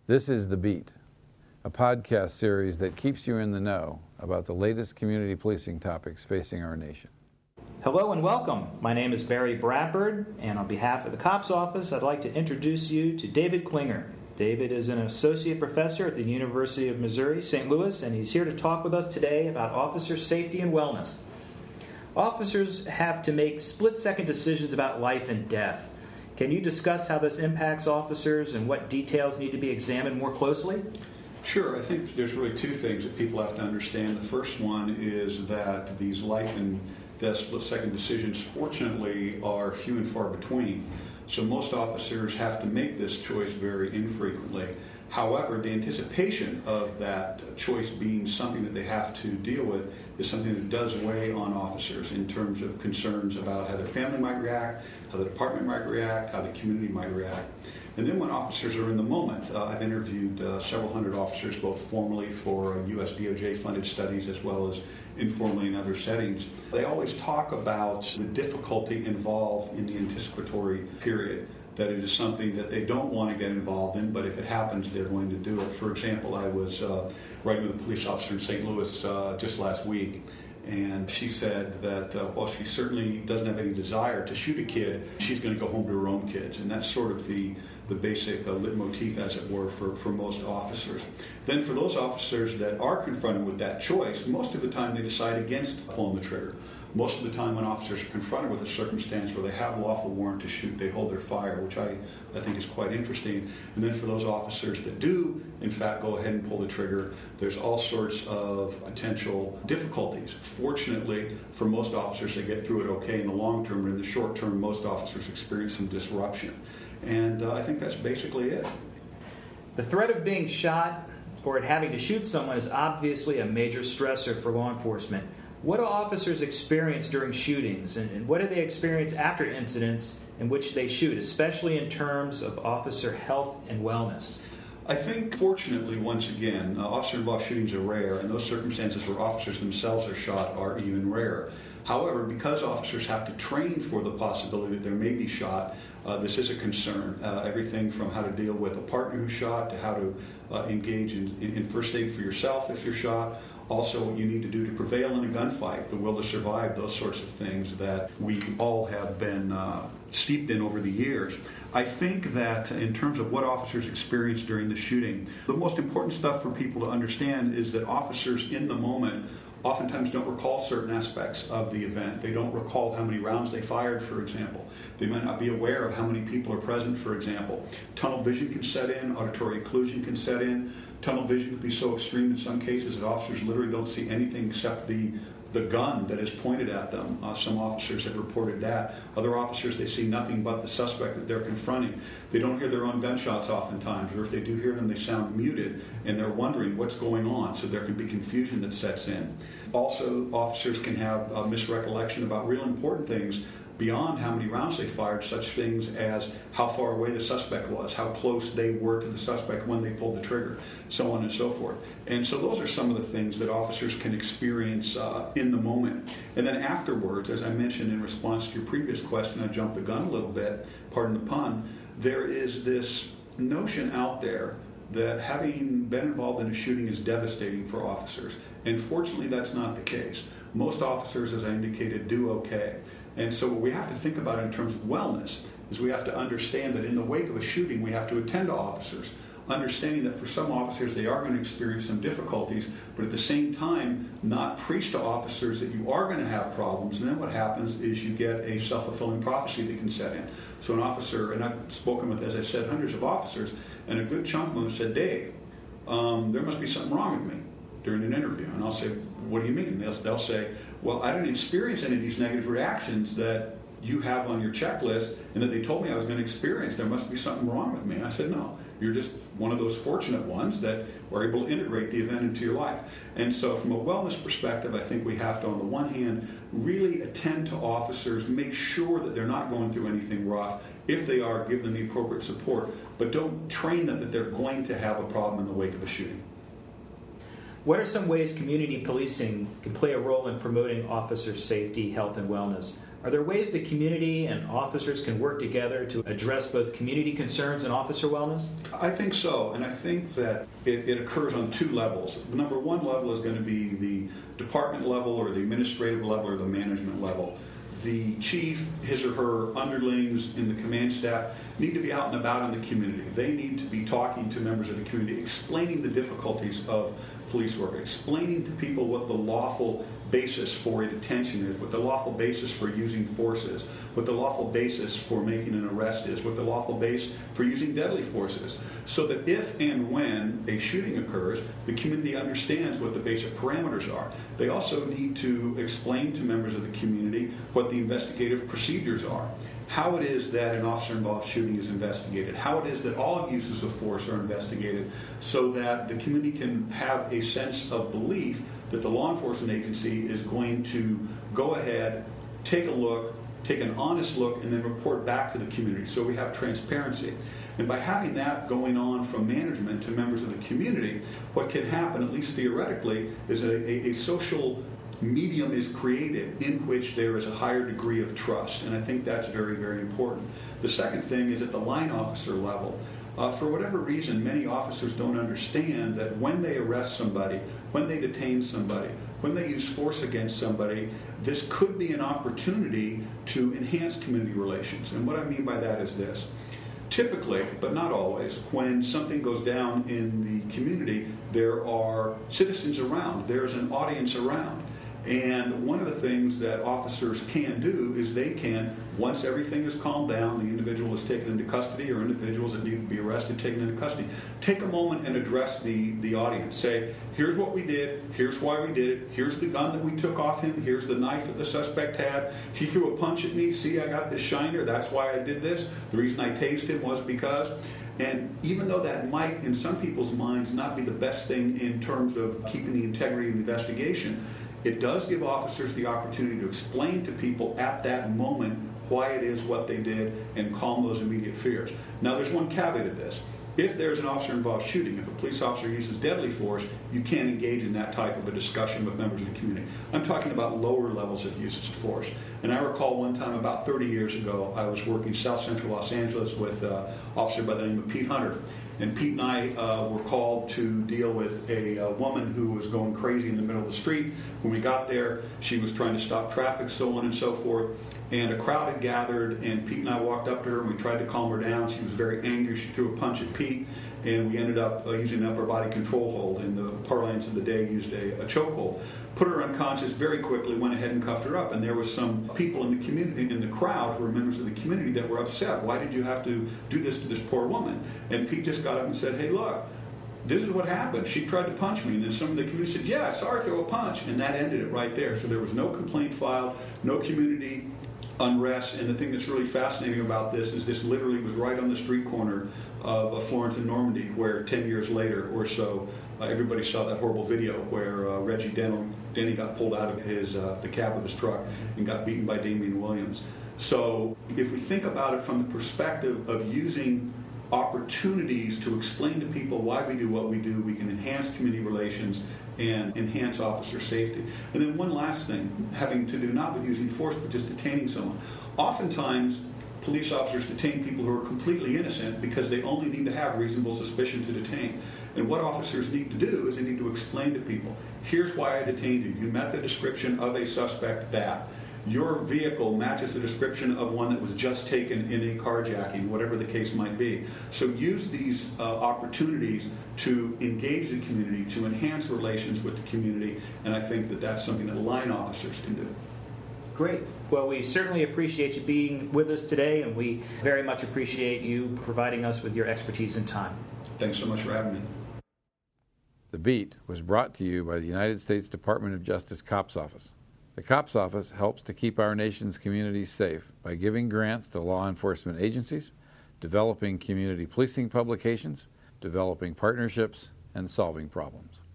This is The Beat, a podcast series that keeps you in the know about the latest community policing topics facing our nation. Hello and welcome. My name is Barry Bradford, and on behalf of the COPS Office, I'd like to introduce you to David Klinger. David is an associate professor at the University of Missouri, St. Louis, and he's here to talk with us today about officer safety and wellness. Officers have to make split-second decisions about life and death. Can you discuss how this impacts officers and what details need to be examined more closely? Sure. I think there's really two things that people have to understand. The first one is that these life and death split-second decisions, fortunately, are few and far between. So most officers have to make this choice very infrequently. However, the anticipation of that choice being something that they have to deal with is something that does weigh on officers in terms of concerns about how their family might react, how the department might react, how the community might react. And then when officers are in the moment, I've interviewed several hundred officers, both formally for U.S. DOJ-funded studies as well as informally in other settings. They always talk about the difficulty involved in the anticipatory period, that it is something that they don't want to get involved in, but if it happens, they're going to do it. For example, I was writing with a police officer in St. Louis just last week, and she said that while she certainly doesn't have any desire to shoot a kid, she's going to go home to her own kids, and that's sort of the basic leitmotif, as it were, for most officers. Then for those officers that are confronted with that choice, most of the time they decide against pulling the trigger. Most of the time when officers are confronted with a circumstance where they have lawful warrant to shoot, they hold their fire, which I think is quite interesting. And then for those officers that do, in fact, go ahead and pull the trigger, there's all sorts of potential difficulties. Fortunately, for most officers, they get through it okay in the long term, but in the short term, most officers experience some disruption. And I think that's basically it. The threat of being shot or having to shoot someone is obviously a major stressor for law enforcement. What do officers experience during shootings, and what do they experience after incidents in which they shoot, especially in terms of officer health and wellness? I think, fortunately, once again, officer-involved shootings are rare, and those circumstances where officers themselves are shot are even rarer. However, because officers have to train for the possibility that there may be shot, this is a concern. Everything from how to deal with a partner who's shot to how to engage in first aid for yourself if you're shot. Also, what you need to do to prevail in a gunfight, the will to survive, those sorts of things that we all have been steeped in over the years. I think that in terms of what officers experience during the shooting, the most important stuff for people to understand is that officers in the moment oftentimes don't recall certain aspects of the event. They don't recall how many rounds they fired, for example. They might not be aware of how many people are present, for example. Tunnel vision can set in, auditory occlusion can set in. Tunnel vision can be so extreme in some cases that officers literally don't see anything except the gun that is pointed at them. Some officers have reported that. Other officers, they see nothing but the suspect that they're confronting. They don't hear their own gunshots oftentimes, or if they do hear them, they sound muted, and they're wondering what's going on, so there can be confusion that sets in. Also, officers can have a misrecollection about real important things beyond how many rounds they fired, such things as how far away the suspect was, how close they were to the suspect when they pulled the trigger, so on and so forth. And so those are some of the things that officers can experience in the moment. And then afterwards, as I mentioned in response to your previous question, I jumped the gun a little bit, pardon the pun, there is this notion out there that having been involved in a shooting is devastating for officers. And fortunately, that's not the case. Most officers, as I indicated, do okay. And so what we have to think about in terms of wellness is we have to understand that in the wake of a shooting, we have to attend to officers, understanding that for some officers, they are going to experience some difficulties, but at the same time, not preach to officers that you are going to have problems. And then what happens is you get a self-fulfilling prophecy that can set in. So an officer, and I've spoken with, as I said, hundreds of officers, and a good chunk of them have said, Dave, there must be something wrong with me during an interview. And I'll say, what do you mean? They'll say, well, I didn't experience any of these negative reactions that you have on your checklist and that they told me I was going to experience. There must be something wrong with me. And I said, no, you're just one of those fortunate ones that were able to integrate the event into your life. And so from a wellness perspective, I think we have to, on the one hand, really attend to officers, make sure that they're not going through anything rough. If they are, give them the appropriate support, but don't train them that they're going to have a problem in the wake of a shooting. What are some ways community policing can play a role in promoting officer safety, health, and wellness? Are there ways the community and officers can work together to address both community concerns and officer wellness? I think so, and I think that it occurs on two levels. The number one level is going to be the department level or the administrative level or the management level. The chief, his or her underlings in the command staff need to be out and about in the community. They need to be talking to members of the community, explaining the difficulties of police work, explaining to people what the lawful basis for a detention is, what the lawful basis for using force is, what the lawful basis for making an arrest is, what the lawful base for using deadly force is, so that if and when a shooting occurs, the community understands what the basic parameters are. They also need to explain to members of the community what the investigative procedures are, how it is that an officer-involved shooting is investigated, how it is that all uses of force are investigated, so that the community can have a sense of belief that the law enforcement agency is going to go ahead, take a look, take an honest look, and then report back to the community. So we have transparency. And by having that going on from management to members of the community, what can happen, at least theoretically, is a social medium is created in which there is a higher degree of trust. And I think that's very, very important. The second thing is at the line officer level. For whatever reason, many officers don't understand that when they arrest somebody, when they detain somebody, when they use force against somebody, this could be an opportunity to enhance community relations. And what I mean by that is this. Typically, but not always, when something goes down in the community, there are citizens around, there's an audience around. And one of the things that officers can do is they can, once everything is calmed down, the individual is taken into custody, or individuals that need to be arrested taken into custody, take a moment and address the audience. Say, here's what we did, here's why we did it, here's the gun that we took off him, here's the knife that the suspect had, he threw a punch at me, see, I got this shiner, that's why I did this, the reason I tased him was because. And even though that might, in some people's minds, not be the best thing in terms of keeping the integrity of the investigation, it does give officers the opportunity to explain to people at that moment why it is what they did and calm those immediate fears. Now, there's one caveat to this. If there's an officer-involved shooting, if a police officer uses deadly force, you can't engage in that type of a discussion with members of the community. I'm talking about lower levels of uses of force. And I recall one time about 30 years ago, I was working South Central Los Angeles with an officer by the name of Pete Hunter. And Pete and I were called to deal with a woman who was going crazy in the middle of the street. When we got there, she was trying to stop traffic, so on and so forth. And a crowd had gathered, and Pete and I walked up to her, and we tried to calm her down. She was very angry. She threw a punch at Pete, and we ended up using an upper body control hold. In the parlance of the day, used a chokehold. Put her unconscious very quickly, went ahead and cuffed her up. And there was some people in the community, in the crowd, who were members of the community, that were upset. Why did you have to do this to this poor woman? And Pete just got up and said, hey, look, this is what happened. She tried to punch me. And then some of the community said, yeah, I saw her throw a punch. And that ended it right there. So there was no complaint filed, no community unrest. And the thing that's really fascinating about this is this literally was right on the street corner of Florence and Normandy, where 10 years later or so, everybody saw that horrible video where Reggie Denny got pulled out of the cab of his truck and got beaten by Damian Williams. So if we think about it from the perspective of using opportunities to explain to people why we do what we do, we can enhance community relations and enhance officer safety. And then one last thing, having to do not with using force, but just detaining someone. Oftentimes, police officers detain people who are completely innocent because they only need to have reasonable suspicion to detain. And what officers need to do is they need to explain to people, here's why I detained you. You met the description of a suspect that. Your vehicle matches the description of one that was just taken in a carjacking, whatever the case might be. So use these opportunities to engage the community, to enhance relations with the community, and I think that that's something that line officers can do. Great. Well, we certainly appreciate you being with us today, and we very much appreciate you providing us with your expertise and time. Thanks so much for having me. The Beat was brought to you by the United States Department of Justice Cops Office. The Cops Office helps to keep our nation's communities safe by giving grants to law enforcement agencies, developing community policing publications, developing partnerships, and solving problems.